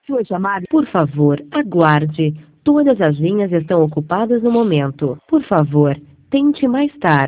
Sua chamada. Por favor, aguarde. Todas as linhas estão ocupadas no momento. Por favor, tente mais tarde.